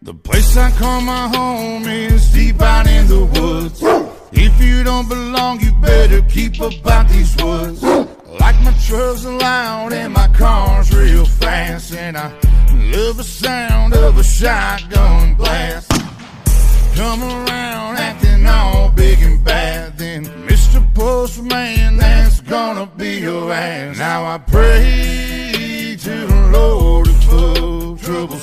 The place I call my home is deep out in the woods. If you don't belong, you better keep about these woods. Like my trucks are loud and my car's real fast, and I love the sound of a shotgun blast. Come around acting all big and bad, then Mr. Postman, that's gonna be your ass. Now I pray to the Lord above, trouble